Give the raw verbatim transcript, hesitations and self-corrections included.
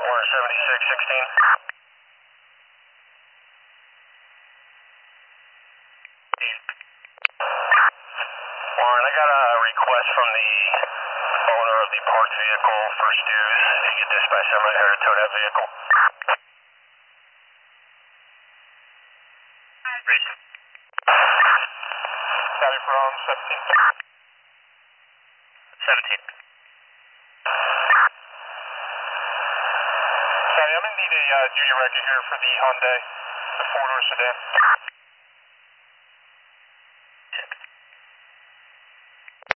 Warren seventy-six sixteen. Warren, I got a request from the owner of the parked vehicle for Stu's. If you could dispatch somebody here to tow that vehicle. Copy from seventeen. seventeen. Sorry, I'm going to need a uh, duty record here for the Hyundai, the four-door sedan.